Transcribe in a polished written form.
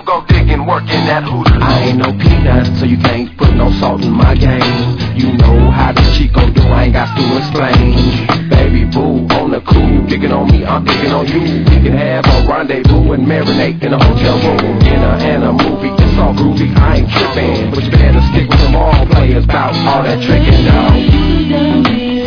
go digging, working that Hooters. I ain't no peanut, so you can't put no salt in my game. You know how the Chico do, I ain't got to explain. Baby boo, on the cool, picking on me, I'm picking on you. We can have a rendezvous and marinate in a hotel room, dinner and a movie. It's all groovy, I ain't tripping, but you better stick with them all players, bout all that tricking, dog.